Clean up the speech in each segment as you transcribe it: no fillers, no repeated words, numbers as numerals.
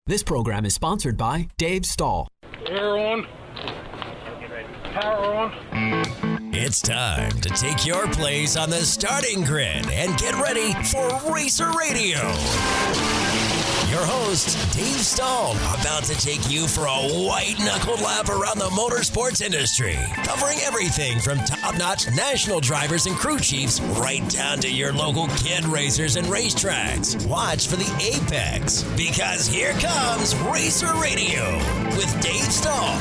This program is sponsored by Dave Stahl. Air on. Power on. It's time to take your place on the starting grid and get ready for Racer Radio. Your host, Dave Stahl, about to take you for a white-knuckled lap around the motorsports industry, covering everything from top-notch national drivers and crew chiefs right down to your local kid racers and racetracks. Watch for the apex, because here comes Racer Radio with Dave Stahl.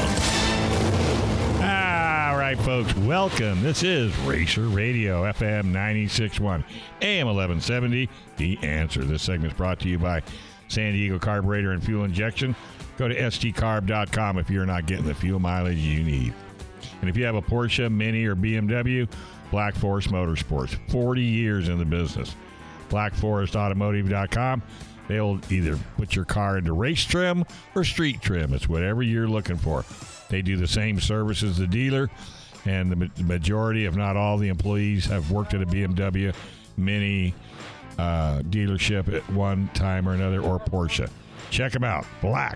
All right, folks, welcome. This is Racer Radio, FM 96.1, AM 1170, The Answer. This segment is brought to you by San Diego Carburetor and Fuel Injection. Go to stcarb.com if you're not getting the fuel mileage you need. And if you have a Porsche, Mini, or BMW, Black Forest Motorsports, 40 years in the business. BlackForestAutomotive.com. They'll either put your car into race trim or street trim. It's whatever you're looking for. They do the same service as the dealer, and the majority, if not all, the employees have worked at a BMW, Mini, dealership at one time or another, or Porsche. Check them out,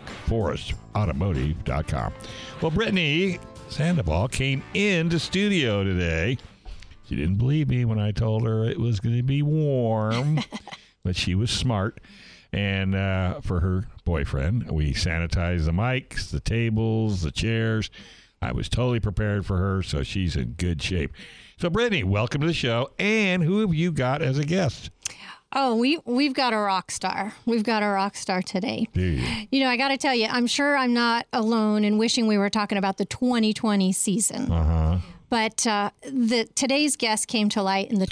BlackForestAutomotive.com. Well, Brittany Sandoval came into studio today. She didn't believe me when I told her it was going to be warm, but she was smart. And for her boyfriend, we sanitized the mics, the tables, the chairs. I was totally prepared for her, so she's in good shape. So, Brittany, welcome to the show. And who have you got as a guest? Oh, we've got a rock star. We've got a rock star today. You know, I got to tell you, I'm sure I'm not alone in wishing we were talking about the 2020 season. But today's guest came to light in the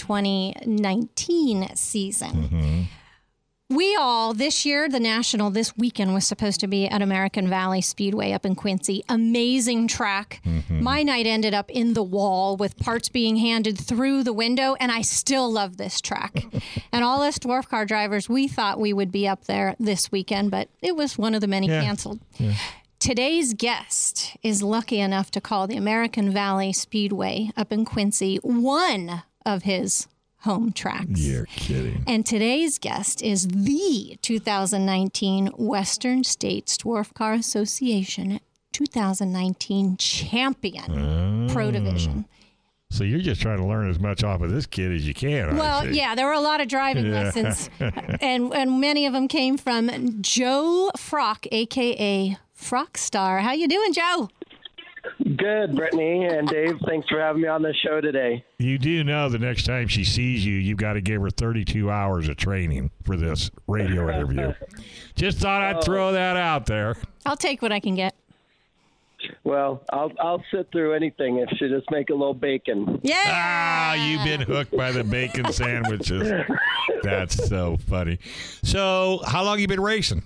2019 season. We all, this year, the National, this weekend was supposed to be at American Valley Speedway up in Quincy. Amazing track. My night ended up in the wall with parts being handed through the window, and I still love this track. And all us dwarf car drivers, we thought we would be up there this weekend, but it was one of the many canceled. Today's guest is lucky enough to call the American Valley Speedway up in Quincy one of his home tracks. You're kidding. And today's guest is the 2019 Western States Dwarf Car Association 2019 champion Pro Division. So you're just trying to learn as much off of this kid as you can. Well, yeah, there were a lot of driving lessons, and many of them came from Joe Frock, a.k.a. Frockstar. How you doing, Joe? Good, Brittany and Dave. Thanks for having me on the show today. You do know the next time she sees you, you've got to give her 32 hours of training for this radio interview. Just thought I'd throw that out there. I'll take what I can get. Well, I'll sit through anything if she just make a little bacon. Yeah. Ah, you've been hooked by the bacon sandwiches. That's so funny. So, how long you been racing?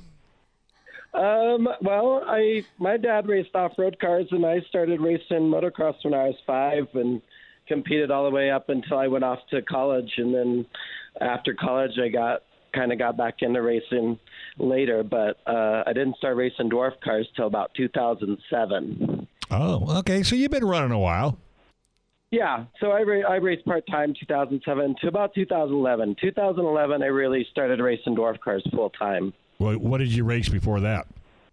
Well, my dad raced off-road cars, and I started racing motocross when I was 5 and competed all the way up until I went off to college. And then after college, I got back into racing later, but I didn't start racing dwarf cars till about 2007. Oh, okay. So you've been running a while. Yeah. So I raced part-time 2007 to about 2011. 2011, I really started racing dwarf cars full-time. Well, what did you race before that?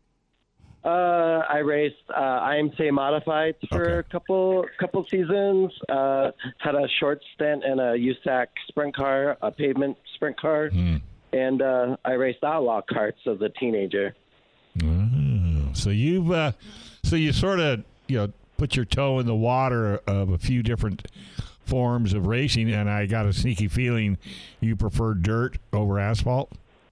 I raced IMCA Modifieds for a couple seasons. Had a short stint in a USAC sprint car, a pavement sprint car, and I raced outlaw karts as a teenager. So you sort of put your toe in the water of a few different forms of racing, and I got a sneaky feeling you prefer dirt over asphalt.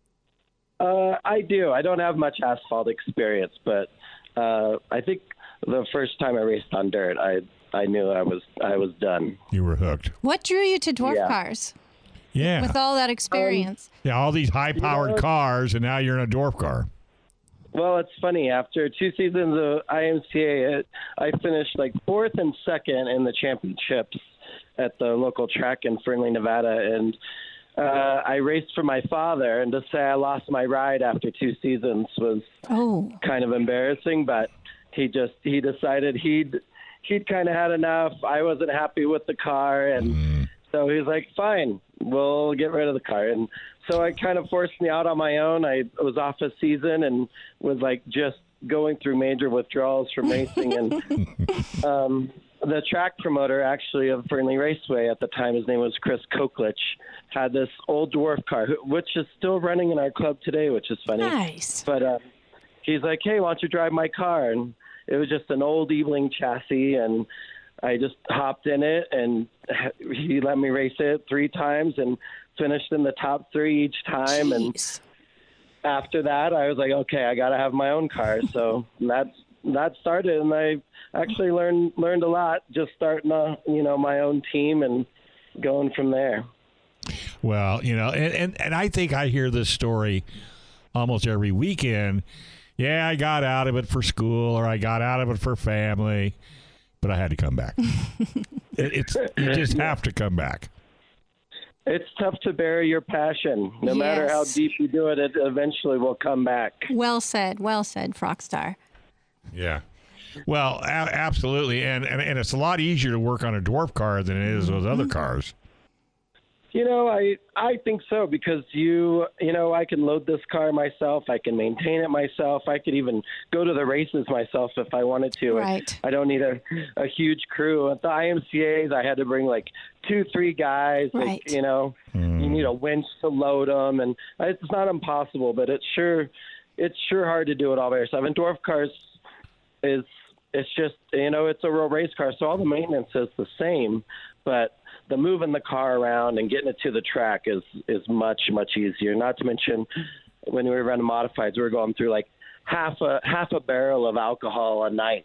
I do. I don't have much asphalt experience, but I think the first time I raced on dirt, I knew I was done. You were hooked. What drew you to dwarf cars? Yeah. With all that experience. All these high-powered cars, and now you're in a dwarf car. Well, it's funny. After 2 seasons of IMCA, I finished like 4th and 2nd in the championships at the local track in Fernley, Nevada, and I raced for my father, and to say I lost my ride after 2 seasons was kind of embarrassing, but he decided he'd kind of had enough. I wasn't happy with the car, and so he's like, fine, we'll get rid of the car. And so it kind of forced me out on my own. I was off a season and was like just going through major withdrawals from racing. And the track promoter actually of Fernley Raceway at the time, his name was Chris Koklich, had this old dwarf car, which is still running in our club today, which is funny. Nice. But he's like, hey, why don't you drive my car? And it was just an old Eveling chassis, and I just hopped in it, and he let me race it 3 times and finished in the top 3 each time. Jeez. And after that, I was like, okay, I got to have my own car. So that started, and I actually learned a lot just starting my own team and going from there. Well, and I think I hear this story almost every weekend. Yeah, I got out of it for school, or I got out of it for family, but I had to come back. You just have to come back. It's tough to bury your passion. No matter how deep you do it, it eventually will come back. Well said, Frogstar. Yeah. Well, absolutely. And it's a lot easier to work on a dwarf car than it is those other cars. I think so, because I can load this car myself. I can maintain it myself. I could even go to the races myself if I wanted to. Right. I don't need a huge crew. At the IMCAs, I had to bring like 2-3 guys. Right. You need a winch to load them, and it's not impossible, but it's sure hard to do it all by yourself. And dwarf cars it's just, it's a real race car, so all the maintenance is the same, but the moving the car around and getting it to the track is much, much easier. Not to mention, when we were running modifieds, we were going through like half a barrel of alcohol a night,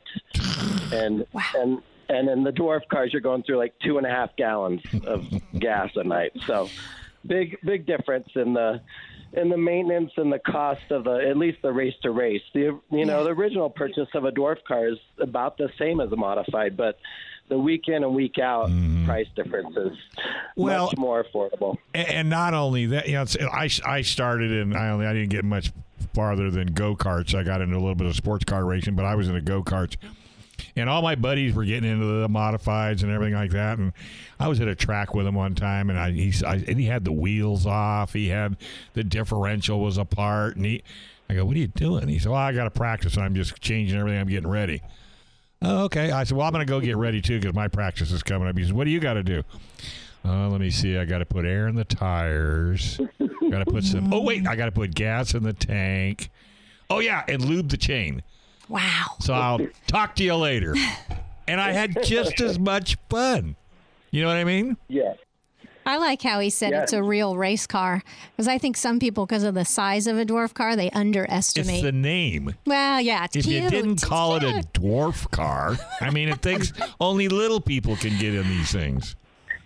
and wow. and in the dwarf cars, you're going through like 2.5 gallons of gas a night. So big difference in the maintenance and the cost of at least the race to race. The original purchase of a dwarf car is about the same as a modified, but the week in and week out price difference is much more affordable. And not only that, I started in, I didn't get much farther than go-karts. I got into a little bit of sports car racing, but I was into go-karts. And all my buddies were getting into the modifieds and everything like that. And I was at a track with him one time, and he had the wheels off. He had the differential was apart. And I go, what are you doing? He said, well, I got to practice. I'm just changing everything. I'm getting ready. Oh, okay. I said, well, I'm going to go get ready, too, because my practice is coming up. He said, what do you got to do? Let me see. I got to put air in the tires. Got to put I got to put gas in the tank. Oh, yeah, and lube the chain. Wow. So I'll talk to you later. And I had just as much fun. You know what I mean? Yeah. I like how he said it's a real race car, because I think some people, because of the size of a dwarf car, they underestimate. It's the name. Well, yeah, it's if cute. If you didn't call it a dwarf car, I mean, it thinks only little people can get in these things.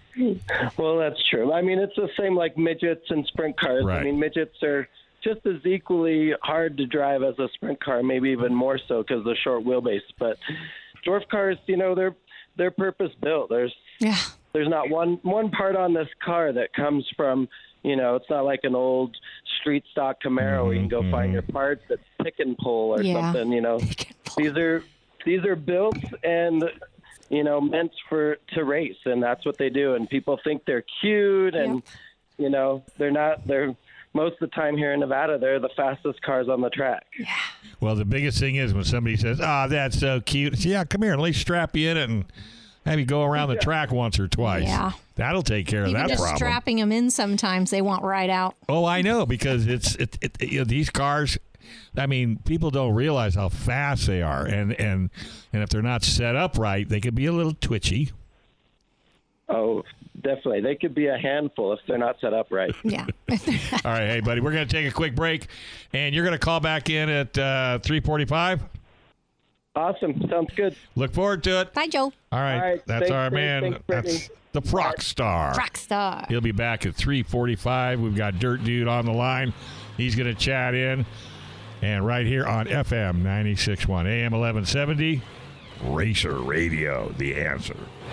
Well, that's true. I mean, it's the same like midgets and sprint cars. Right. I mean, midgets are just as equally hard to drive as a sprint car, maybe even more so because of the short wheelbase. But dwarf cars, they're purpose built. There's not one part on this car that comes from, it's not like an old street stock Camaro where you can go find your parts at pick and pull or something. These are built and meant to race, and that's what they do. And people think they're cute, and they're not. They're most of the time here in Nevada, they're the fastest cars on the track. Yeah. Well, the biggest thing is when somebody says, that's so cute. Say, yeah, come here, let me strap you in it and have you go around the track once or twice. Yeah. That'll take care of that just problem. Strapping them in sometimes, they want right out. Oh, I know, because these cars, I mean, people don't realize how fast they are. And if they're not set up right, they could be a little twitchy. Oh, definitely. They could be a handful if they're not set up right. Yeah. All right, hey, buddy, we're going to take a quick break, and you're going to call back in at 3:45? Awesome. Sounds good. Look forward to it. Bye, Joe. All right. That's our man. That's the Frogstar. Frogstar. He'll be back at 3:45. We've got Dirt Dude on the line. He's going to chat in. And right here on FM 96.1, AM 1170, Racer Radio, the answer.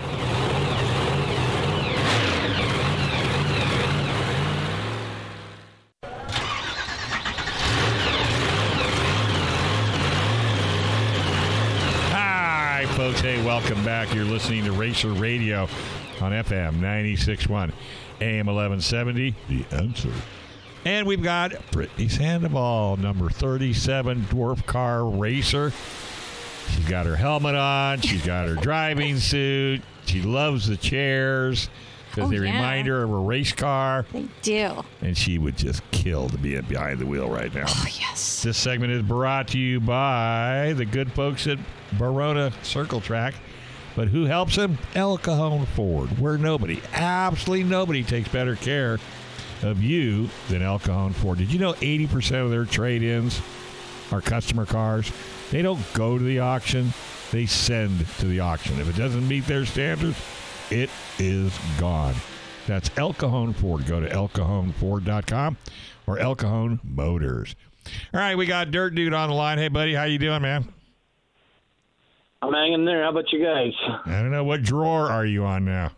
Folks, hey, welcome back. You're listening to Racer Radio on FM 96.1, AM 1170, The Answer. And we've got Brittany Sandoval, number 37 Dwarf Car Racer. She's got her helmet on. She's got her driving suit. She loves the chairs because they remind her of a race car. They do. And she would just kill to be behind the wheel right now. Oh, yes. This segment is brought to you by the good folks at Verona Circle Track. But who helps them? El Cajon Ford, where absolutely nobody takes better care of you than El Cajon Ford. Did you know 80% of their trade-ins are customer cars? They don't go to the auction. They send to the auction. If it doesn't meet their standards, it is gone. That's El Cajon Ford. Go to elcajonford.com or El Cajon Motors. All right, we got Dirt Dude on the line. Hey, buddy, how you doing, man? I'm hanging there. How about you guys? I don't know. What drawer are you on now?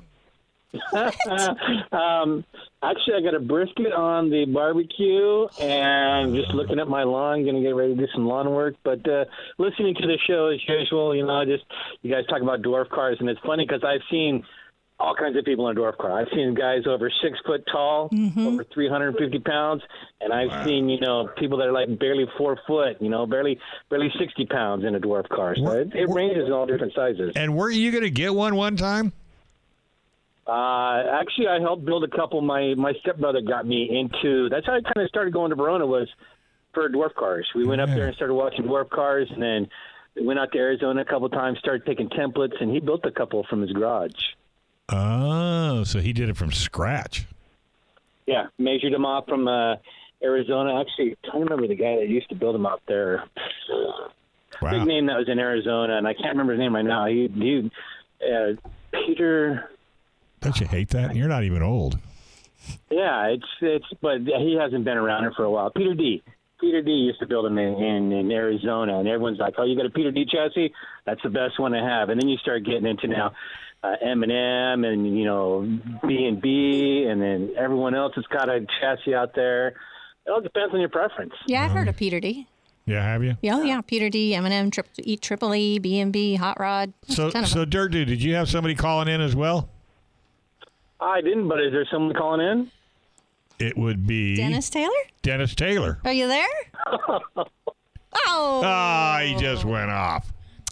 Actually, I got a brisket on the barbecue and just looking at my lawn, going to get ready to do some lawn work. But listening to the show as usual, you guys talk about dwarf cars, and it's funny because I've seen all kinds of people in a dwarf car. I've seen guys over 6 foot tall, over 350 pounds, and I've seen, people that are like barely 4 foot, barely 60 pounds in a dwarf car. So it ranges in all different sizes. And weren't you going to get one time? Actually, I helped build a couple. My stepbrother got me into. That's how I kind of started going to Verona, was for dwarf cars. We went up there and started watching dwarf cars, and then we went out to Arizona a couple times, started taking templates, and he built a couple from his garage. Oh, so he did it from scratch. Yeah, measured them off from Arizona. Actually, I don't remember the guy that used to build them out there. Wow. Big name that was in Arizona, and I can't remember his name right now. Peter. Don't you hate that? You're not even old. Yeah, but he hasn't been around here for a while. Peter D. used to build them in Arizona, and everyone's like, "Oh, you got a Peter D chassis? That's the best one to have." And then you start getting into now M&M and B&B, and then everyone else has got a chassis out there. It all depends on your preference. Yeah, I've heard of Peter D. Yeah, have you? Yeah, Peter D, M&M, Triple E, B&B, Hot Rod. So Dirt Dude, did you have somebody calling in as well? I didn't, but is there someone calling in? It would be Dennis Taylor? Dennis Taylor. Are you there? Oh, he just went off.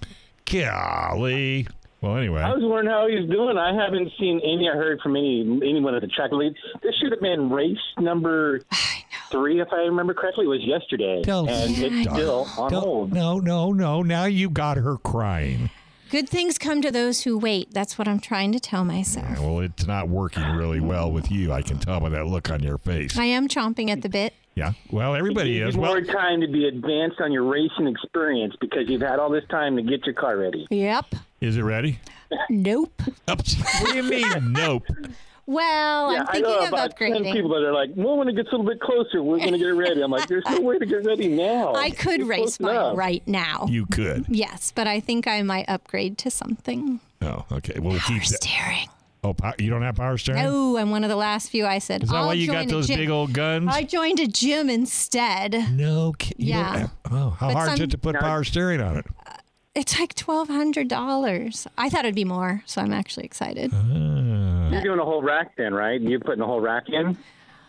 Golly. Well, anyway. I was wondering how he's doing. I haven't seen any. I heard from anyone at the track lead. This should have been race number 3, if I remember correctly. It was yesterday. And it's still on hold. No. Now you got her crying. Good things come to those who wait. That's what I'm trying to tell myself. Yeah, well, it's not working really well with you. I can tell by that look on your face. I am chomping at the bit. Yeah. Well, everybody is. More time to be advanced on your racing experience because you've had all this time to get your car ready. Yep. Is it ready? Nope. What do you mean, nope? Well, I'm thinking of upgrading. 10 people that are like, well, when it gets a little bit closer, we're going to get ready. I'm like, there's no way to get ready now. I could race mine right now. You could. Yes, but I think I might upgrade to something. Oh, okay. Well, Power steering. Oh, you don't have power steering? No, I'm one of the last few. I said, is that why you got those big old guns? I joined a gym instead. No, yeah. How hard is it to put power steering on it? It's like $1,200. I thought it'd be more, so I'm actually excited. You're doing a whole rack then, right? You're putting a whole rack in?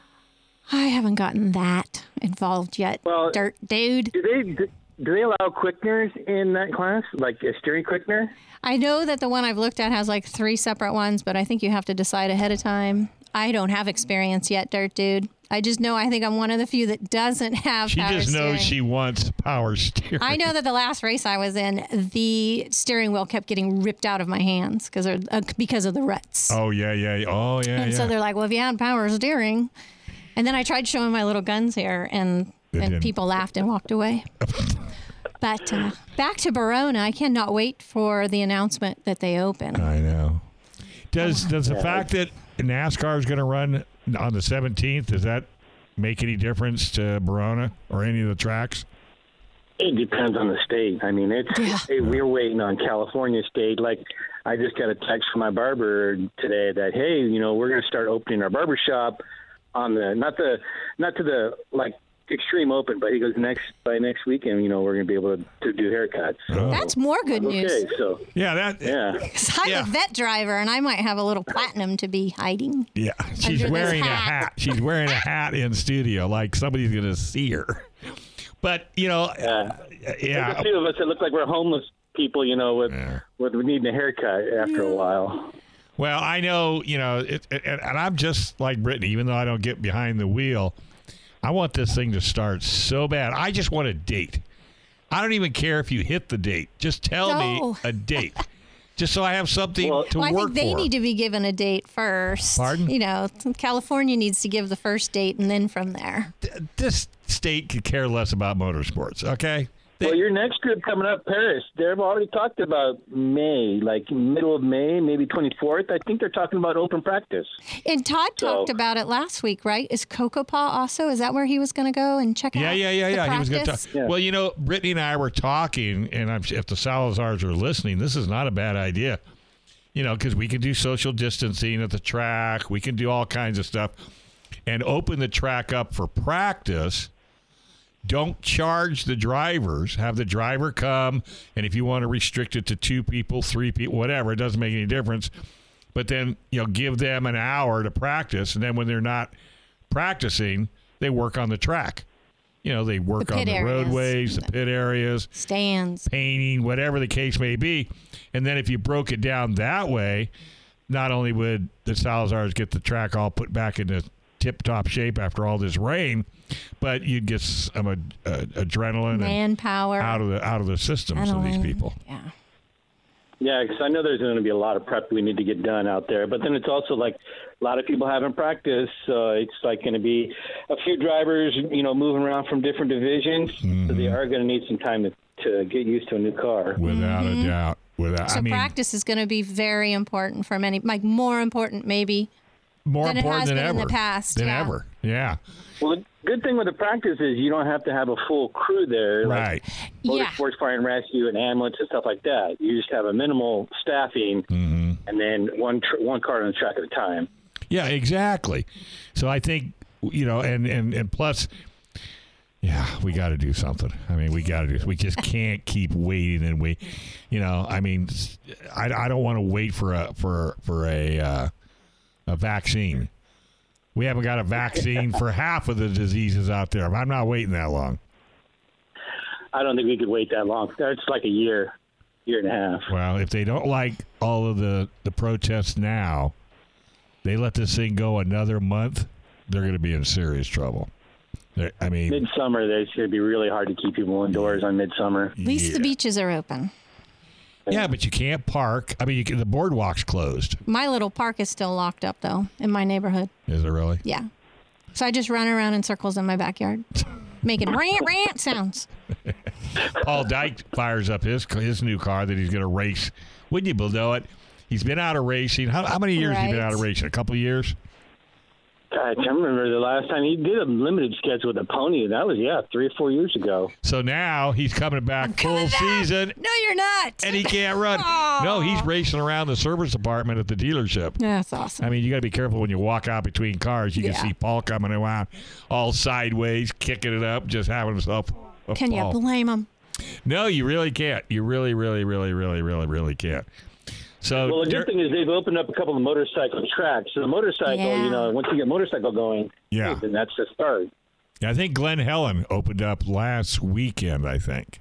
I haven't gotten that involved yet, Dirt Dude. Do they allow quickeners in that class, like a steering quickener? I know that the one I've looked at has like 3 separate ones, but I think you have to decide ahead of time. I don't have experience yet, Dirt Dude. I just know I think I'm one of the few that doesn't have power steering. She just knows she wants power steering. I know that the last race I was in, the steering wheel kept getting ripped out of my hands because of the ruts. Oh, yeah. And so they're like, well, if you had power steering. And then I tried showing my little guns here, and people laughed and walked away. But back to Verona, I cannot wait for the announcement that they open. I know. Does the fact that NASCAR is going to run on the 17th, does that make any difference to Verona or any of the tracks? It depends on the state. I mean, we're waiting on California state. Like, I just got a text from my barber today that, hey, we're going to start opening our barber shop on the not to the like Extreme Open, but he goes by next weekend. You know, we're going to be able to do haircuts. So. That's more good news. Okay, so Yeah, Because I'm a vet driver, and I might have a little platinum to be hiding. Yeah, she's Under wearing this a hat. hat. She's wearing a hat in studio, like somebody's going to see her. But, you know, There's a few of us that look like we're homeless people, you know, with needing a haircut after a while. Well, I know, you know, and I'm just like Brittany, even though I don't get behind the wheel. I want this thing to start so bad. I just want a date. I don't even care if you hit the date. Just tell me a date. Just so I have something to work for. I think they need to be given a date first. Pardon? You know, California needs to give the first date, and then from there. This state could care less about motorsports, okay? Well, your next group coming up, Paris, they've already talked about May, like middle of May, maybe 24th. I think they're talking about open practice. And Todd talked about it last week, right? Is Cocoa Paw also? Is that where he was going to go and check out? Yeah. He was going to talk. Yeah. Well, you know, Brittany and I were talking, and if the Salazars are listening, this is not a bad idea. You know, because we can do social distancing at the track. We can do all kinds of stuff and open the track up for practice. Don't charge the drivers. Have the driver come, and if you want to restrict it to 2 people, 3 people, whatever, it doesn't make any difference. But then, you know, give them an hour to practice, and then when they're not practicing, they work on the track. You know, they work on the roadways, the pit areas, stands, painting, whatever the case may be. And then if you broke it down that way, not only would the Salazars get the track all put back into tip-top shape after all this rain, but you'd get some adrenaline, manpower out of the systems of these people. Yeah, because I know there's going to be a lot of prep we need to get done out there. But then it's also like a lot of people haven't practiced. It's like going to be a few drivers, you know, moving around from different divisions. So they are going to need some time to get used to a new car. Without a doubt. So practice is going to be very important for many, like more important maybe. More than important it has than been ever. in the past. Ever. Yeah. Well, the good thing with the practice is you don't have to have a full crew there. Right. Like Motorsports Fire and Rescue and ambulance and stuff like that. You just have a minimal staffing and then one car on the track at a time. Yeah, exactly. So I think, you know, and plus, yeah, we got to do something. I mean, we just can't keep waiting and wait. You know, I mean, I don't want to wait for a vaccine. We haven't got a vaccine for half of the diseases out there. I'm not waiting that long. I don't think we could wait that long. It's like a year and a half. Well, if they don't like all of the protests now, they let this thing go another month, they're going to be in serious trouble. I mean, midsummer, it's going to be really hard to keep people indoors on midsummer. At least the beaches are open. Yeah, but you can't park. I mean, the boardwalk's closed. My little park is still locked up, though, in my neighborhood. Is it really? Yeah. So I just run around in circles in my backyard, making rant sounds. Paul Dyke fires up his new car that he's going to race. Wouldn't you know it? He's been out of racing. How many years has he been out of racing? A couple of years? God, I remember the last time he did a limited schedule with a pony. That was, 3 or 4 years ago. So now he's coming back full season. No, you're not. And he can't run. No, he's racing around the service department at the dealership. Yeah, that's awesome. I mean, you got to be careful when you walk out between cars. You can see Paul coming around all sideways, kicking it up, just having himself a Can ball. you blame him? No, you really can't. You really, really, really, really, really, really can't. So, well, the good thing is they've opened up a couple of motorcycle tracks. So the motorcycle, you know, once you get motorcycle going, then that's the start. I think Glen Helen opened up last weekend, I think,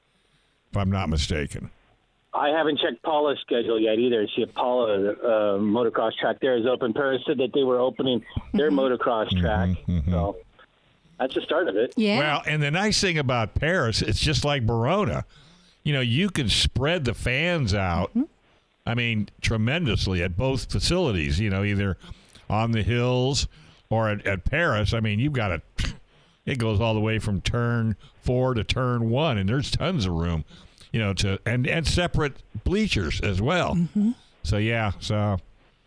if I'm not mistaken. I haven't checked Paula's schedule yet either. See if Paula, the motocross track there is open. Paris said that they were opening their motocross track. So that's the start of it. Yeah. Well, and the nice thing about Paris, it's just like Verona. You know, you can spread the fans out. I mean, tremendously at both facilities, you know, either on the hills or at Paris. I mean, you've got it goes all the way from turn 4 to turn 1, and there's tons of room, you know, and separate bleachers as well. So, so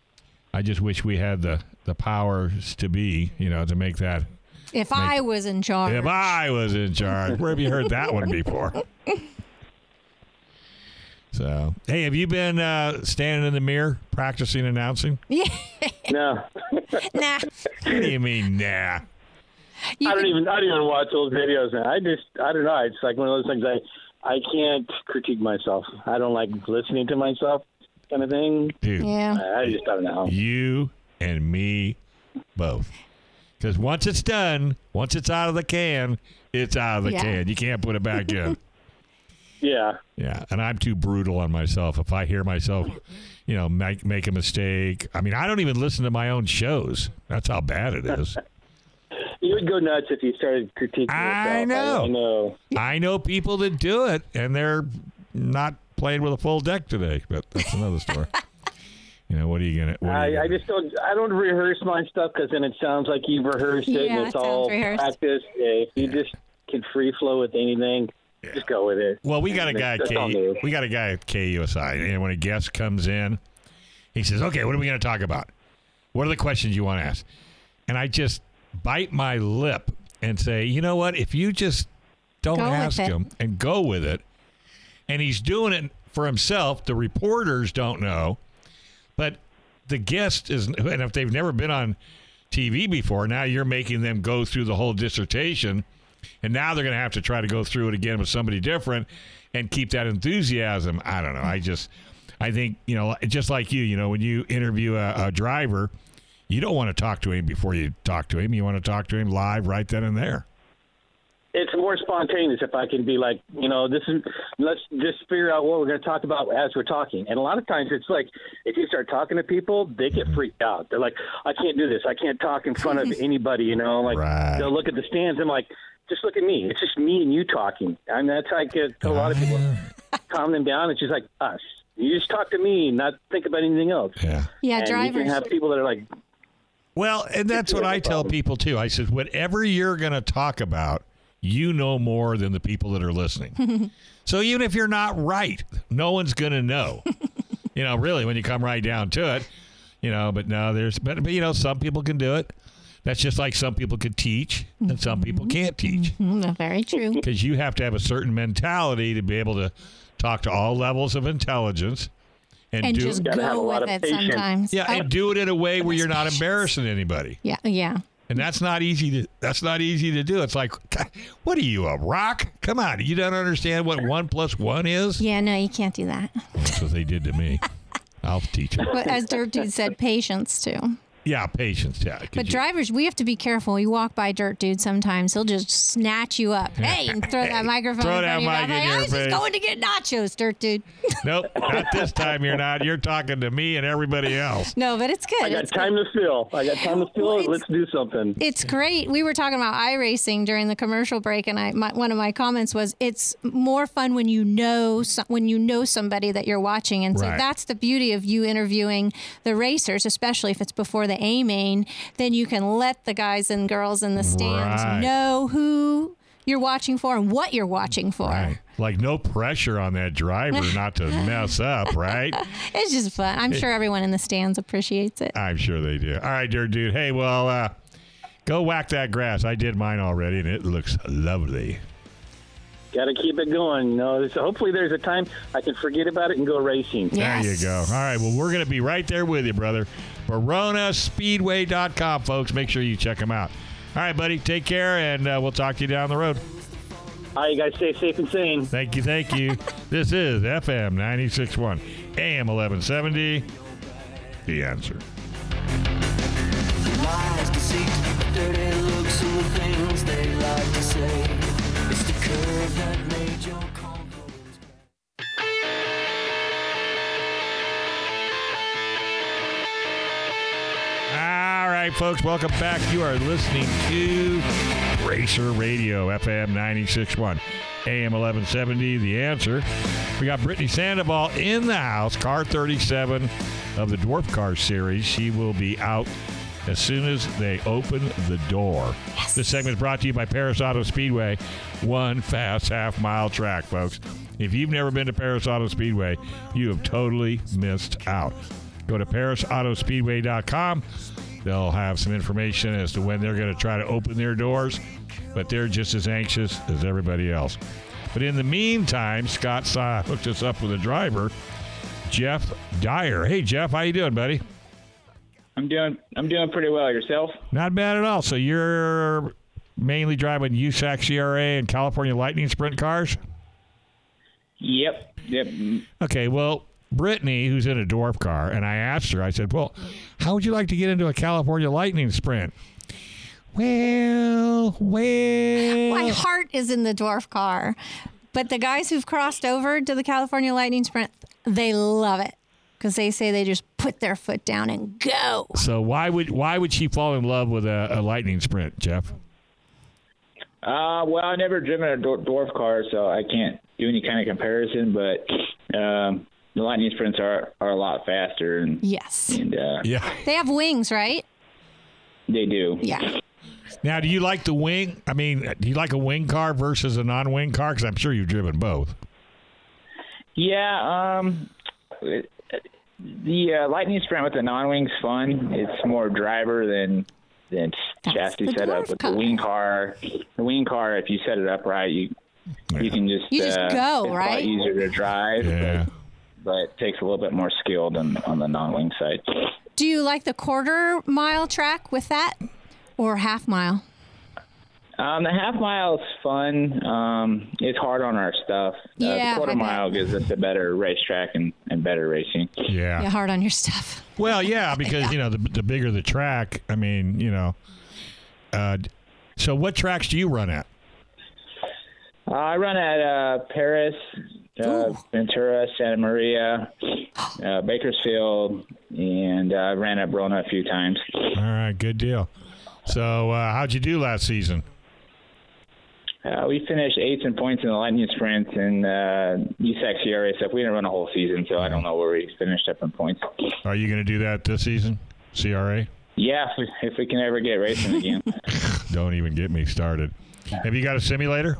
I just wish we had the powers to be, you know, to make that. If I was in charge. If I was in charge. Where have you heard that one before? So, hey, have you been standing in the mirror practicing announcing? Yeah. No. Nah. What do you mean, nah? I don't even watch those videos now. I don't know. It's like one of those things I can't critique myself. I don't like listening to myself kind of thing. Dude, Yeah. I just don't know. you and me both. Because once it's done, once it's out of the can, it's out of the can. You can't put it back in. Yeah. Yeah, and I'm too brutal on myself. If I hear myself, make a mistake. I mean, I don't even listen to my own shows. That's how bad it is. You would go nuts if you started critiquing yourself. I know people that do it, and they're not playing with a full deck today, but that's another story. What are you going to... I just don't... I don't rehearse my stuff because then it sounds like you've rehearsed it and it's all practice. If you just can free flow with anything, just go with it. Well, we got a guy at KUSI, and when a guest comes in, he says, okay, what are we going to talk about? What are the questions you want to ask? And I just bite my lip and say, you know what? If you just don't ask him and go with it, and he's doing it for himself, the reporters don't know. But the guest is, and if they've never been on TV before, now you're making them go through the whole dissertation, and now they're going to have to try to go through it again with somebody different and keep that enthusiasm. I don't know. I think, just like you, when you interview a driver, you don't want to talk to him before you talk to him. You want to talk to him live right then and there. It's more spontaneous if I can be like, let's just figure out what we're going to talk about as we're talking. And a lot of times it's like if you start talking to people, they get freaked out. They're like, I can't do this. I can't talk in front of anybody, Right. They'll look at the stands and like, just look at me. It's just me and you talking. And that's like a lot of people calm them down. It's just like us. You just talk to me, not think about anything else. Yeah. Yeah, and drivers. You can have people that are like... Well, and that's what I tell people, too. I said, whatever you're going to talk about, you know more than the people that are listening. So even if you're not right, no one's going to know. Really, when you come right down to it. But no, but some people can do it. That's just like some people could teach and some people can't teach. Very true. Because you have to have a certain mentality to be able to talk to all levels of intelligence. And just go with it sometimes. Yeah, and do it in a way where you're not embarrassing anybody. Yeah. And that's not easy to do. It's like, what are you, a rock? Come on, you don't understand what 1 + 1 is? Yeah, no, you can't do that. That's what they did to me. I'll teach them. But as Dirt Dude said, patience too. Yeah, patience. Yeah. But drivers, we have to be careful. You walk by Dirt Dude sometimes, he'll just snatch you up. Hey, and throw that microphone in front of your mouth. I was just going to get nachos, Dirt Dude. Nope, not this time you're not. You're talking to me and everybody else. No, but it's good. I got time to fill. Let's do something. It's great. We were talking about iRacing during the commercial break, and one of my comments was, it's more fun when you know somebody that you're watching. And so that's the beauty of you interviewing the racers, especially if it's before the A-Main. Then you can let the guys and girls in the stands know who you're watching for and what you're watching for. Right. Like no pressure on that driver not to mess up, right? It's just fun. I'm sure everyone in the stands appreciates it. I'm sure they do. All right, Dirt Dude. Hey, well, go whack that grass. I did mine already, and it looks lovely. Got to keep it going. So hopefully there's a time I can forget about it and go racing. Yes. There you go. All right, well, we're going to be right there with you, brother. VeronaSpeedway.com, folks. Make sure you check them out. All right, buddy. Take care, and we'll talk to you down the road. All right, you guys stay safe and sane. Thank you. This is FM 96.1, AM 1170. The Answer. Lies, deceit, dirty looks, and the things they like to say. It's the curve that made your confidence. All right, folks, welcome back. You are listening to Racer Radio, FM 96.1, AM 1170, The Answer. We got Brittany Sandoval in the house, car 37 of the Dwarf Car Series. She will be out as soon as they open the door. Yes. This segment is brought to you by Paris Auto Speedway, one fast half-mile track, folks. If you've never been to Paris Auto Speedway, you have totally missed out. Go to ParisAutoSpeedway.com. They'll have some information as to when they're going to try to open their doors, but they're just as anxious as everybody else. But in the meantime, Scott hooked us up with a driver, Jeff Dyer. Hey, Jeff, how you doing, buddy? I'm doing pretty well. Yourself? Not bad at all. So you're mainly driving USAC CRA and California Lightning Sprint cars? Yep. Okay, well, Brittany, who's in a dwarf car, and I asked her, I said, well, how would you like to get into a California Lightning Sprint? Well. My heart is in the dwarf car. But the guys who've crossed over to the California Lightning Sprint, they love it because they say they just put their foot down and go. So why would she fall in love with a Lightning Sprint, Jeff? Well, I've never driven a dwarf car, so I can't do any kind of comparison. But the Lightning Sprints are a lot faster. Yes. Yeah. They have wings, right? They do. Yeah. Now, do you like the wing? I mean, do you like a wing car versus a non-wing car? Because I'm sure you've driven both. Yeah. The Lightning Sprint with the non-wing's fun. It's more driver than chassis the setup. dwarf With car. the wing car, if you set it up right, you can just You just go, it's right? a lot easier to drive. Yeah. But it takes a little bit more skill than on the non-wing side. Do you like the quarter-mile track with that or half-mile? The half mile is fun. It's hard on our stuff. Yeah, the quarter I bet. mile gives us a better racetrack and better racing. Yeah. Yeah, hard on your stuff. Well, yeah, because, the bigger the track, I mean, so what tracks do you run at? I run at Paris, Ventura, Santa Maria, Bakersfield, and I ran at Brona a few times. All right, good deal. So how'd you do last season? We finished 8th in points in the Lightning Sprint and USAC CRA stuff. We didn't run a whole season, so I don't know where we finished up in points. Are you going to do that this season, CRA? Yeah, if we can ever get racing again. Don't even get me started. Have you got a simulator?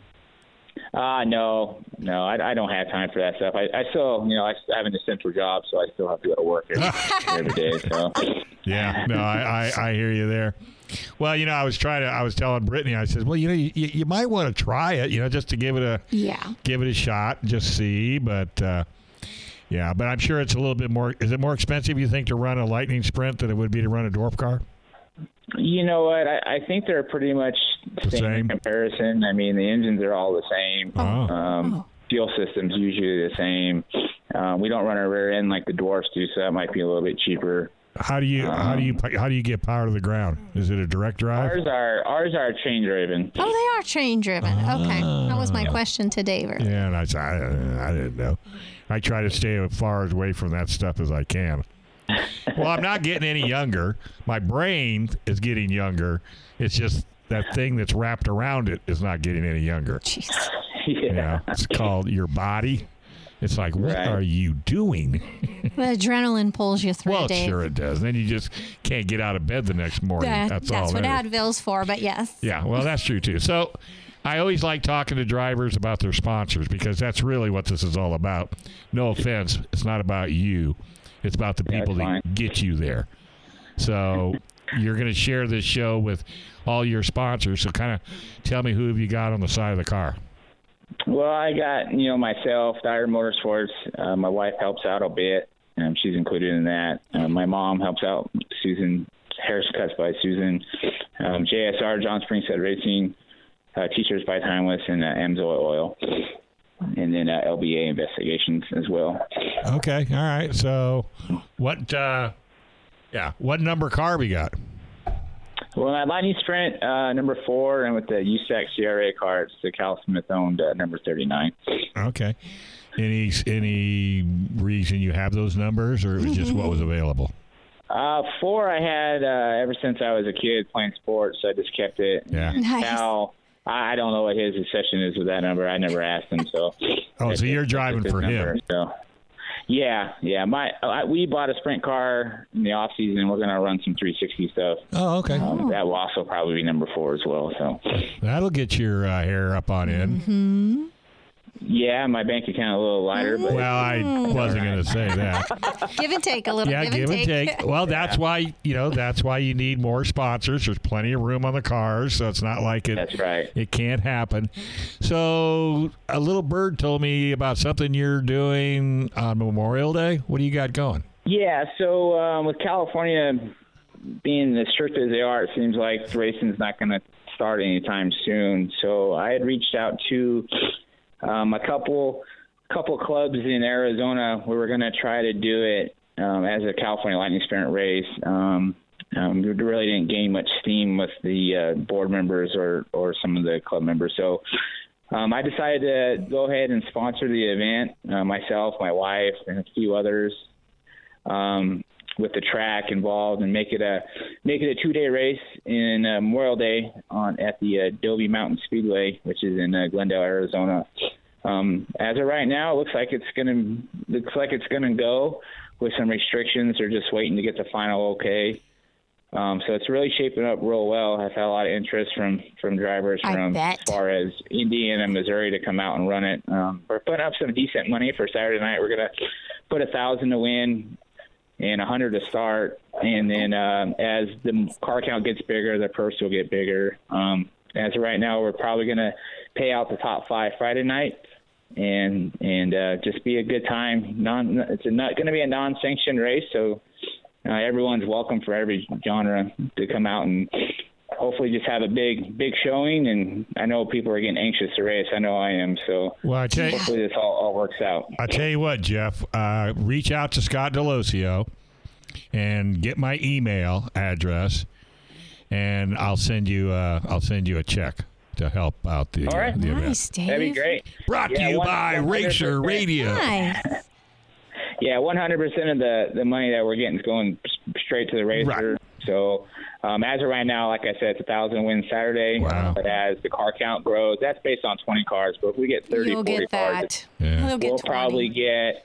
No, I don't have time for that stuff. I still, I have an essential job, so I still have to go to work every day. So Yeah, no, I hear you there. Well, I was telling Brittany, I said, well, you might want to try it, just to give it a shot, just see. But yeah, but I'm sure it's a little bit more. Is it more expensive, you think, to run a Lightning Sprint than it would be to run a dwarf car? You know what? I think they're pretty much the same in comparison. I mean, the engines are all the same. Fuel system's usually the same. We don't run a rear end like the dwarfs do, so that might be a little bit cheaper. How do you get power to the ground? Is it a direct drive? Ours are chain driven. Oh, they are chain driven. Okay, that was my question to David. Yeah, and I didn't know. I try to stay as far away from that stuff as I can. Well, I'm not getting any younger. My brain is getting younger. It's just that thing that's wrapped around it is not getting any younger. Jeez. Yeah. It's called your body. It's like, what are you doing? The adrenaline pulls you through, Well, Dave. sure it does. Then you just can't get out of bed the next morning. That's all what that is. Advil's for, but yes. Yeah, well, that's true, too. So I always like talking to drivers about their sponsors because that's really what this is all about. No offense. It's not about you. It's about the people that get you there. So you're going to share this show with all your sponsors. So kind of tell me who have you got on the side of the car. Well, I got, myself, Dyer Motorsports. My wife helps out a bit. She's included in that. My mom helps out, Susan, Harris Cuts by Susan. JSR, John Springstead Racing, T-shirts by Timeless, and Amsoil Oil. And then LBA Investigations as well. Okay, all right. So what number car we got? Well, at Lightning Sprint, number 4, and with the USAC CRA car, it's the Cal Smith-owned number 39. Okay. Any reason you have those numbers, or it was just what was available? 4 I had ever since I was a kid playing sports, so I just kept it. Yeah. Nice. Cal, I don't know what his obsession is with that number. I never asked him, so. Oh, so you're driving for him. So. Yeah. We bought a sprint car in the off season. We're going to run some 360 stuff. Oh, okay. That will also probably be number 4 as well. So that'll get your hair up on end. Mm-hmm. Yeah, my bank account a little lighter. But well, I wasn't going to say that. Give and take a little. Yeah, give and take. Well, that's why you need more sponsors. There's plenty of room on the cars, so it's not like That's right. It can't happen. So a little bird told me about something you're doing on Memorial Day. What do you got going? Yeah, so with California being as strict as they are, it seems like racing's not going to start anytime soon. So I had reached out to a couple clubs in Arizona. We were going to try to do it as a California Lightning Sprint race. We really didn't gain much steam with the board members or some of the club members. So I decided to go ahead and sponsor the event, myself, my wife, and a few others, with the track involved, and make it a 2-day race in Memorial Day at the Adobe Mountain Speedway, which is in Glendale, Arizona. As of right now, it looks like it's gonna go with some restrictions. They're just waiting to get the final okay. So it's really shaping up real well. I've had a lot of interest from drivers from as far as Indiana and Missouri to come out and run it. We're putting up some decent money for Saturday night. We're going to put $1,000 to win and $100 to start. And then as the car count gets bigger, the purse will get bigger. As of right now, we're probably going to pay out the top 5 Friday night and just be a good time. It's not going to be a non-sanctioned race, so everyone's welcome for every genre to come out and hopefully just have a big showing. And I know people are getting anxious to race. I know I am. So hopefully this all works out. I tell you what, Jeff, reach out to Scott Delosio and get my email address, and I'll send you a check to help out the, all right. The event. Nice, Dave. That'd be great. Brought to you by Racer Radio. Nice. Yeah, 100% of the money that we're getting is going straight to the racer. Right. So as of right now, like I said, it's 1,000 wins Saturday. Wow. But as the car count grows, that's based on 20 cars. But if we get 30, You'll 40 get cars, that. Yeah. You'll get we'll 20. probably get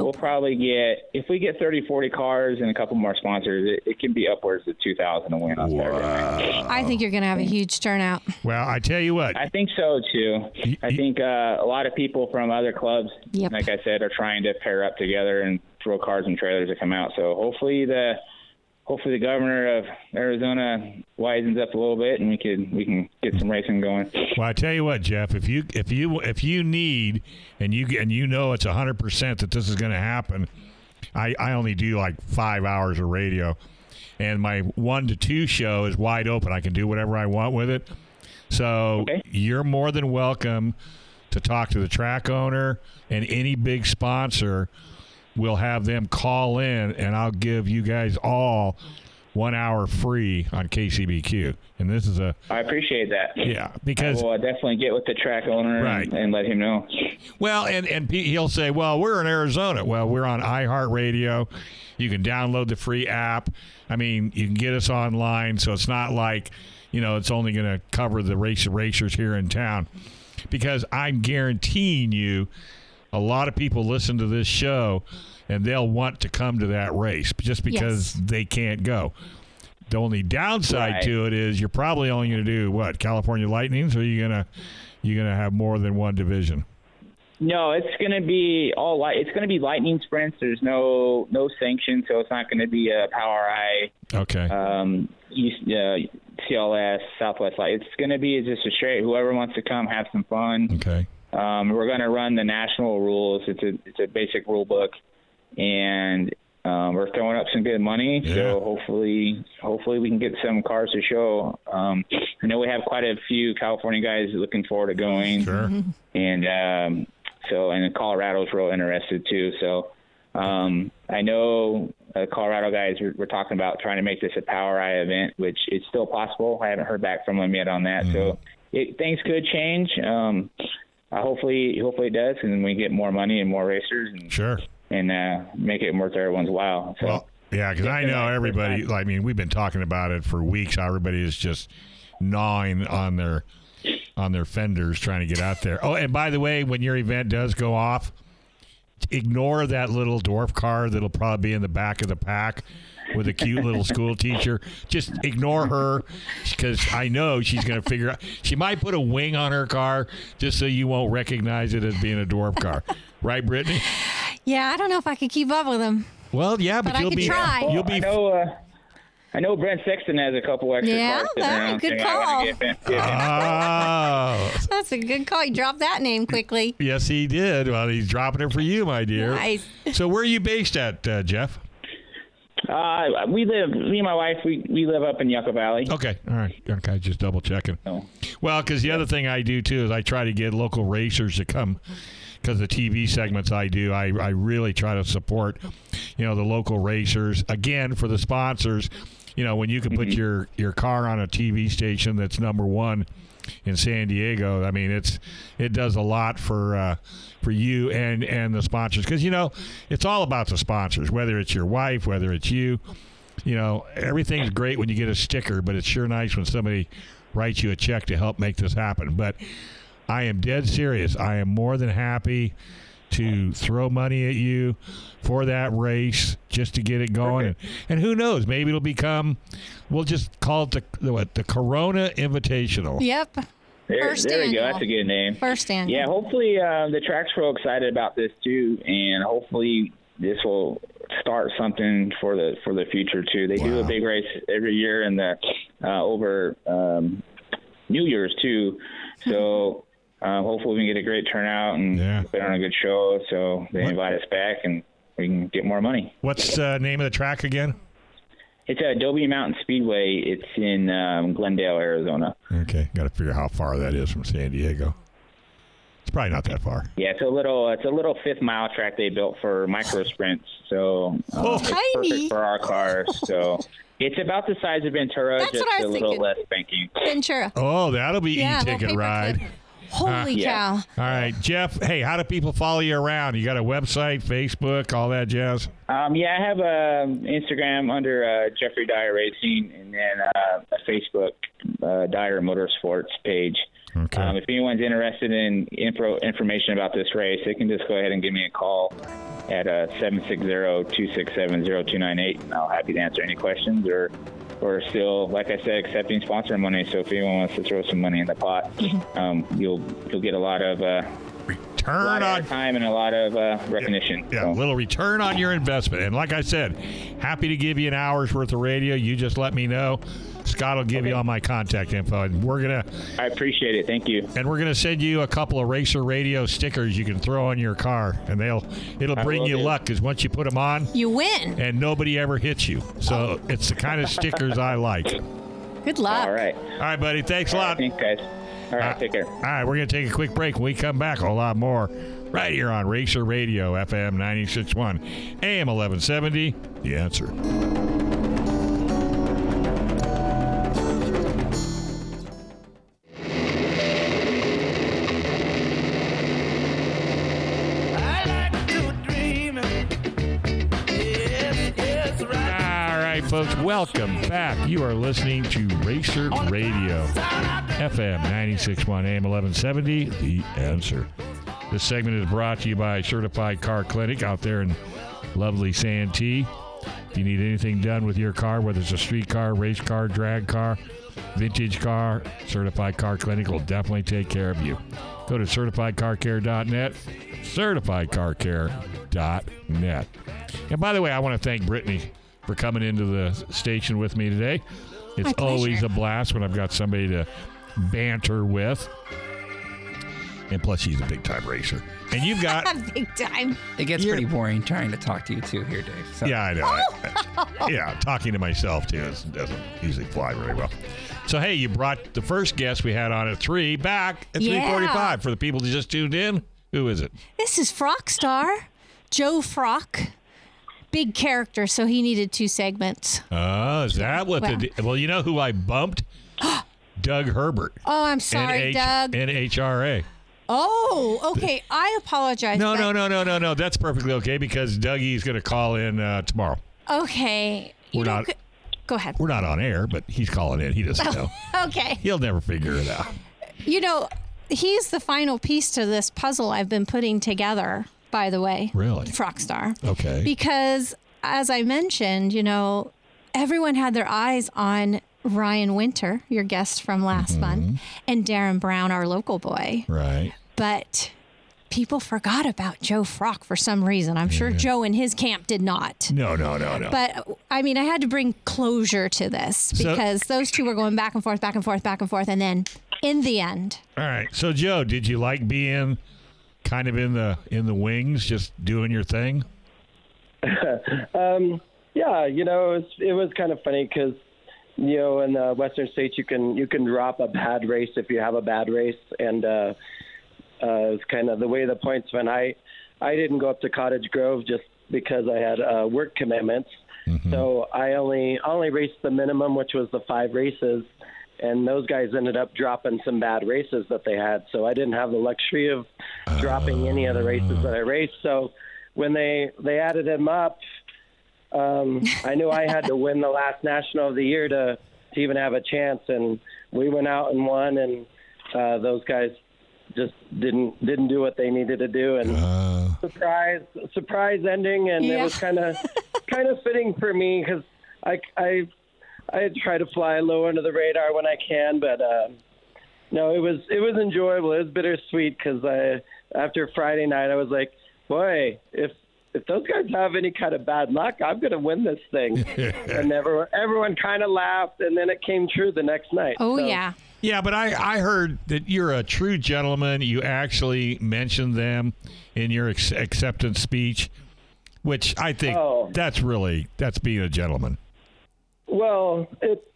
if we get 30, 40 cars and a couple more sponsors, it can be upwards of 2,000 to win on Saturday night. I think you're going to have a huge turnout. Well, I tell you what. I think so too. I think a lot of people from other clubs, Yep. like I said, are trying to pair up together and throw cars and trailers to come out. So hopefully the governor of Arizona wisens up a little bit, and we can get some racing going. Well, I tell you what, Jeff, if you need and you know it's 100% that this is going to happen, I only do like 5 hours of radio, and my 1 to 2 show is wide open. I can do whatever I want with it. So You're more than welcome to talk to the track owner and any big sponsor. We'll have them call in, and I'll give you guys all 1 hour free on KCBQ. And this is I appreciate that. Yeah, because I will definitely get with the track owner and let him know. Well, and he'll say, well, we're in Arizona. Well, we're on iHeartRadio. You can download the free app. I mean, you can get us online, so it's not like, it's only going to cover the racers here in town. Because I'm guaranteeing you, a lot of people listen to this show, and they'll want to come to that race just because they can't go. The only downside to it is you're probably only going to do California Lightnings, or are you gonna have more than one division? No, it's going to be it's going to be lightning sprints. There's no sanction, so it's not going to be a POWRi. Okay. CLS, Southwest Light. It's going to be just a straight. Whoever wants to come, have some fun. Okay. We're going to run the national rules. It's a basic rule book, and we're throwing up some good money. Yeah. So hopefully we can get some cars to show. I know we have quite a few California guys looking forward to going. Sure. And and Colorado's real interested too. So I know Colorado guys were talking about trying to make this a POWRi event, which is still possible. I haven't heard back from them yet on that. Mm-hmm. So things could change. Hopefully it does, and then we get more money and more racers. And, sure. And make it worth everyone's while. So, well, yeah, because I know everybody. I mean, we've been talking about it for weeks. How everybody is just gnawing on their fenders trying to get out there. Oh, and by the way, when your event does go off, ignore that little dwarf car that'll probably be in the back of the pack with a cute little school teacher. Just ignore her, because I know she's going to figure out. She might put a wing on her car just so you won't recognize it as being a dwarf car. Right, Brittany? Yeah, I don't know if I could keep up with him. Well, yeah, but you'll be. Try. You'll be. I know Brent Sexton has a couple extra cars. Yeah, good call. Oh. That's a good call. He dropped that name quickly. Yes, he did. Well, he's dropping it for you, my dear. Nice. So where are you based at, Jeff? Me and my wife, we live up in Yucca Valley. Okay. All right. Okay. Just double checking. Oh. Well, because the other thing I do too is I try to get local racers to come, because the TV segments I do, I really try to support, the local racers. Again, for the sponsors, when you can put your car on a TV station that's number one in San Diego, I mean, it does a lot for you and the sponsors, because it's all about the sponsors, whether it's your wife, whether it's you. Everything's great when you get a sticker, but it's sure nice when somebody writes you a check to help make this happen. But I am dead serious. I am more than happy to throw money at you for that race just to get it going. And who knows, maybe it'll become, we'll just call it the Corona Invitational. Yep. There we go. That's a good name. First annual. Yeah, hopefully the track's real excited about this too, and hopefully this will start something for the future too. They do a big race every year in the over New Year's too, so hopefully we can get a great turnout and put on a good show. So they invite us back and we can get more money. What's the name of the track again? It's Adobe Mountain Speedway. It's in Glendale, Arizona. Okay, got to figure out how far that is from San Diego. It's probably not that far. Yeah, it's a little 5th mile track they built for micro sprints. So it's perfect for our cars. So it's about the size of Ventura, That's just what I was a little thinking. less spanking. Ventura. Oh, that'll be e-ticket ride. Holy cow. All right, Jeff, hey, how do people follow you around? You got a website, Facebook, all that jazz? I have Instagram under Jeffrey Dyer Racing, and then a Facebook Dyer Motorsports page. Okay. If anyone's interested in information about this race, they can just go ahead and give me a call at 760-267-0298, and I'll happy to answer any questions. Or we're still, like I said, accepting sponsor money. So if anyone wants to throw some money in the pot, you'll get a lot of return on time and a lot of recognition. Yeah, a little return on your investment. And like I said, happy to give you an hour's worth of radio. You just let me know. Scott will give you all my contact info, and I appreciate it. Thank you. And we're gonna send you a couple of Racer Radio stickers you can throw on your car, and it'll bring you luck, because once you put them on, you win, and nobody ever hits you. So it's the kind of stickers I like. Good luck. All right, buddy. Thanks a lot. Thanks, guys. All right, take care. All right, we're gonna take a quick break. When we come back, a whole lot more right here on Racer Radio, FM 96.1, AM 1170. The Answer. Folks, welcome back. You are listening to Racer Radio, FM 96.1, AM 1170, The Answer. This segment is brought to you by Certified Car Clinic out there in lovely Santee. If you need anything done with your car, whether it's a street car, race car, drag car, vintage car, Certified Car Clinic will definitely take care of you. Go to CertifiedCarCare.net, CertifiedCarCare.net. And by the way, I want to thank Brittany for coming into the station with me today. It's always a blast when I've got somebody to banter with. And plus, she's a big-time racer. And you've got... Big time. It gets pretty boring trying to talk to you, too, here, Dave. So. Yeah, I know. Yeah, talking to myself, too, doesn't usually fly very well. So, hey, you brought the first guest we had on at 3 back at 3:45. For the people who just tuned in, who is it? This is Frockstar, Joe Frock. Big character, so he needed 2 segments. Oh, is that what well, you know who I bumped? Doug Herbert. Oh, I'm sorry, Doug. NHRA. Oh, okay. I apologize. No. That's perfectly okay, because Dougie's going to call in tomorrow. Okay. Go ahead. We're not on air, but he's calling in. He doesn't know. Okay. He'll never figure it out. He's the final piece to this puzzle I've been putting together, by the way. Really? Frockstar. Okay. Because, as I mentioned, everyone had their eyes on Ryan Winter, your guest from last month, and Darren Brown, our local boy. Right. But people forgot about Joe Frock for some reason. I'm sure Joe and his camp did not. No. But, I mean, I had to bring closure to this because those two were going back and forth, and then in the end. All right. So, Joe, did you like being kind of in the wings, just doing your thing? Yeah, it was kind of funny because, in the Western States, you can drop a bad race if you have a bad race, and it's kind of the way the points went. I didn't go up to Cottage Grove just because I had work commitments, so I only raced the minimum, which was the 5 races, and those guys ended up dropping some bad races that they had, so I didn't have the luxury of dropping any of the races that I raced. So when they added them up, I knew I had to win the last national of the year to even have a chance, and we went out and won, and those guys just didn't do what they needed to do, and surprise ending, and it was kind of fitting for me because I try to fly low under the radar when I can, but no, it was enjoyable. It was bittersweet because after Friday night I was like, boy, if those guys have any kind of bad luck, I'm going to win this thing. And everyone kind of laughed, and then it came true the next night. Oh, yeah. Yeah, but I heard that you're a true gentleman. You actually mentioned them in your acceptance speech, which I think that's being a gentleman. Well,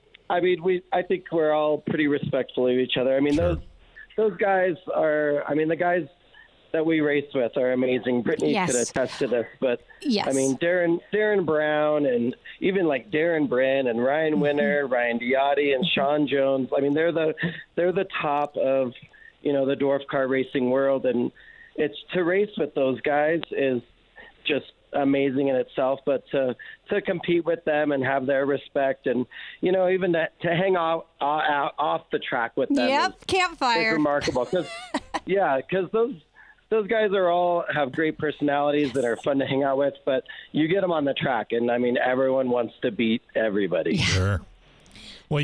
I think we're all pretty respectful of each other. I mean, Sure. those guys are, the guys that we race with are amazing. Brittany Yes. could attest to this, but Yes. I mean, Darren Brown and even like Darren Brand and Ryan Winner, Ryan Diotti and Sean Jones. I mean, they're the top of, the dwarf car racing world. And it's to race with those guys is just amazing in itself, but to compete with them and have their respect and, even to hang off the track with them. Yep. Is Campfire. remarkable. Because those guys have great personalities that are fun to hang out with, but you get them on the track, and everyone wants to beat everybody. Sure. Well,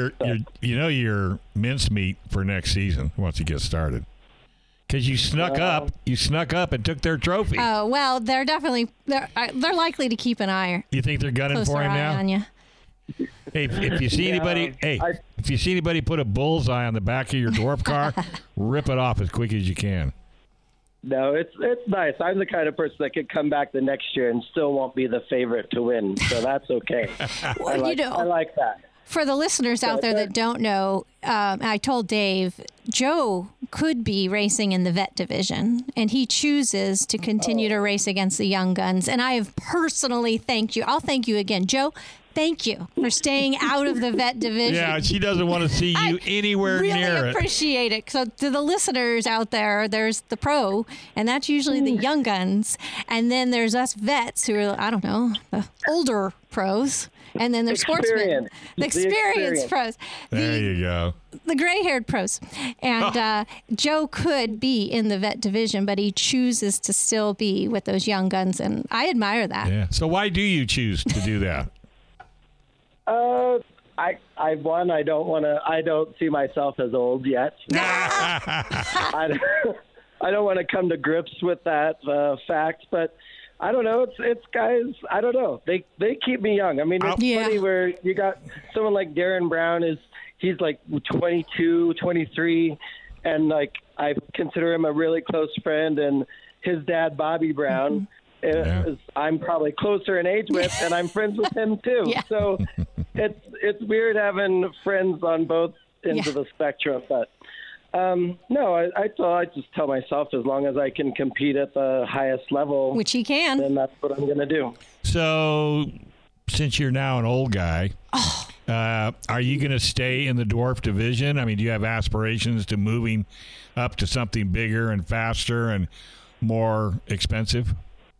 your mincemeat for next season once you get started, because you snuck up and took their trophy. Oh, well, they're likely to keep an eye. You think they're gunning Closer for him eye now? on you. Hey, if you see anybody, if you see anybody put a bullseye on the back of your dwarf car, rip it off as quick as you can. No, it's nice. I'm the kind of person that could come back the next year and still won't be the favorite to win, so that's okay. Well, I like that. For the listeners out there that don't know, I told Dave, Joe could be racing in the vet division, and he chooses to continue to race against the young guns. And I have personally thanked you. I'll thank you again. Joe, thank you for staying out of the vet division. Yeah, she doesn't want to see you anywhere near it. Really appreciate it. So to the listeners out there, there's the pro, and that's usually the young guns. And then there's us vets who are, the older pros. And then there's sportsmen, the experienced pros. There you go. The gray-haired pros. And Joe could be in the vet division, but he chooses to still be with those young guns, and I admire that. Yeah. So why do you choose to do that? I don't see myself as old yet. I don't want to come to grips with that fact, but I don't know. It's guys. I don't know. They keep me young. I mean, it's funny where you got someone like Darren Brown he's like 22, 23, and like I consider him a really close friend. And his dad, Bobby Brown, I'm probably closer in age with, and I'm friends with him too. Yeah. So it's weird having friends on both ends of the spectrum, but. No, I just tell myself as long as I can compete at the highest level, which he can, then that's what I'm going to do. So, since you're now an old guy, are you going to stay in the dwarf division? I mean, do you have aspirations to moving up to something bigger and faster and more expensive?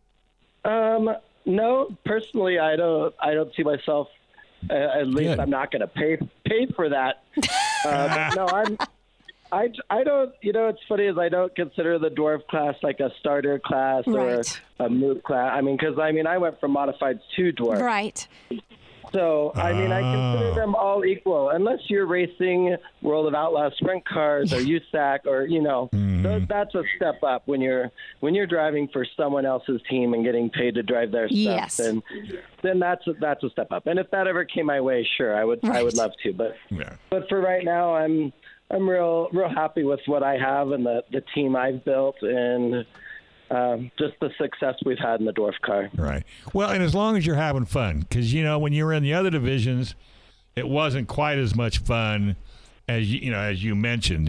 No, personally, I don't see myself. At least I'm not going to pay for that. No, I don't, it's funny is I don't consider the dwarf class like a starter class or a move class. I mean, because I went from modifieds to dwarf. Right. So, I consider them all equal, unless you're racing World of Outlaws sprint cars or USAC or, that's a step up when you're driving for someone else's team and getting paid to drive their stuff. Yes. And then that's a step up. And if that ever came my way, sure, I would love to. But for right now, I'm real happy with what I have and the team I've built, and just the success we've had in the dwarf car. Right. Well, and as long as you're having fun, because, when you were in the other divisions, it wasn't quite as much fun as you mentioned.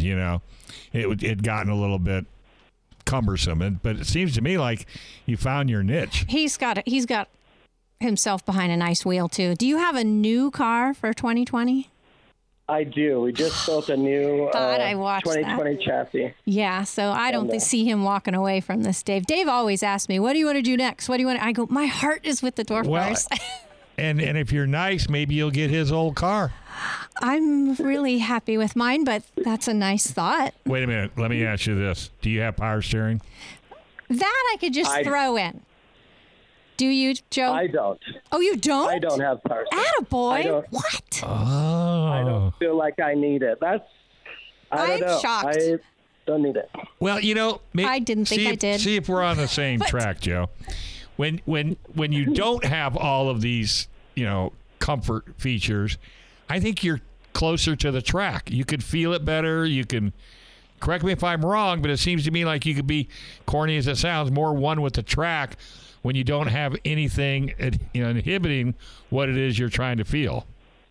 It gotten a little bit cumbersome, but it seems to me like you found your niche. He's got himself behind a nice wheel too. Do you have a new car for 2020? I do. We just built a new I watched 2020 that. chassis. Yeah, so I don't see him walking away from this, Dave. Dave always asks me, what do you want to do next? What do you want? I go, my heart is with the dwarf cars. And if you're nice, maybe you'll get his old car. I'm really happy with mine, but that's a nice thought. Wait a minute. Let me ask you this. Do you have power steering? That I could just throw in. Do you, Joe? I don't. Oh, you don't? I don't have power steering. Attaboy. What? Oh. I don't feel like I need it. I don't know. I'm shocked. I don't need it. Well, I didn't think I did. See if we're on the same track, Joe. When you don't have all of these, comfort features, I think you're closer to the track. You could feel it better. You can, correct me if I'm wrong, but it seems to me like you could be, corny as it sounds, more one with the track when you don't have anything inhibiting what it is you're trying to feel.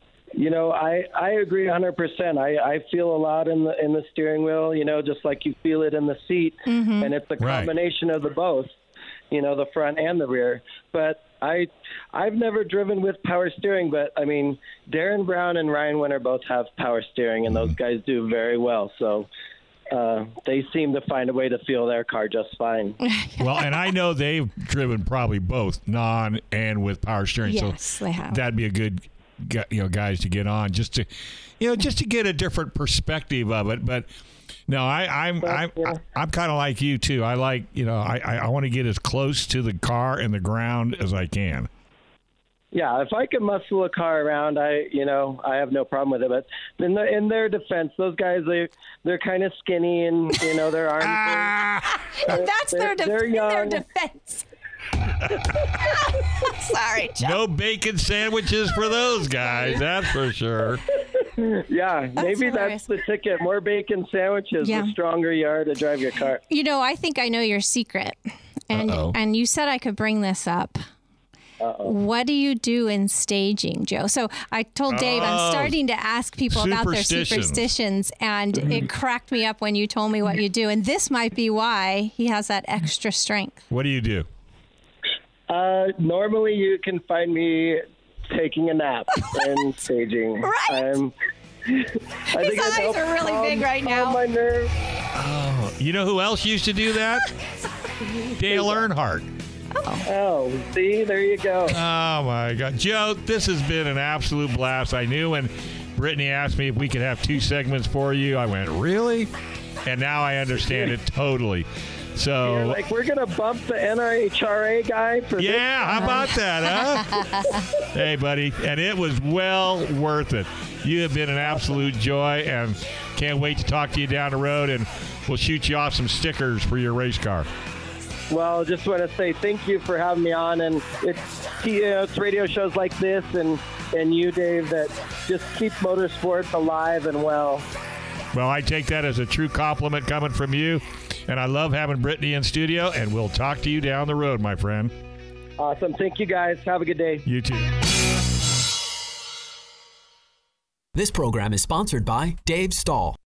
I agree 100%. I feel a lot in the steering wheel, just like you feel it in the seat, and it's a combination of the both. The front and the rear. But I've never driven with power steering, but I mean, Darren Brown and Ryan Winter both have power steering, and those guys do very well. So they seem to find a way to feel their car just fine. Well, and I know they've driven probably both non and with power steering. Yes, so they have. That'd be a good, guys to get on just to get a different perspective of it. But no, I'm kind of like you too. I like, I want to get as close to the car and the ground as I can. Yeah, if I can muscle a car around, I have no problem with it. But in their defense, those guys, they're kind of skinny and, their arms. That's they're young. their defense. Sorry, Joe. No bacon sandwiches for those guys, that's for sure. Yeah, maybe that's the ticket. More bacon sandwiches, the stronger you are to drive your car. I think I know your secret. And you said I could bring this up. What do you do in staging, Joe? So I told Dave I'm starting to ask people about their superstitions, and it cracked me up when you told me what you do. And this might be why he has that extra strength. What do you do? Normally you can find me taking a nap and staging. Right. His eyes are really big right now. My nerves. Oh, you know who else used to do that? Dale Earnhardt. Oh, see, there you go. Oh, my God. Joe, this has been an absolute blast. I knew when Brittany asked me if we could have 2 segments for you, I went, really? And now I understand it totally. So, you're like, we're going to bump the NHRA guy for this. How about that, huh? Hey, buddy. And it was well worth it. You have been an absolute joy, and can't wait to talk to you down the road, and we'll shoot you off some stickers for your race car. Well, just want to say thank you for having me on, and it's radio shows like this and you, Dave, that just keep motorsports alive and well. Well, I take that as a true compliment coming from you, and I love having Brittany in studio, and we'll talk to you down the road, my friend. Awesome. Thank you, guys. Have a good day. You too. This program is sponsored by Dave Stahl.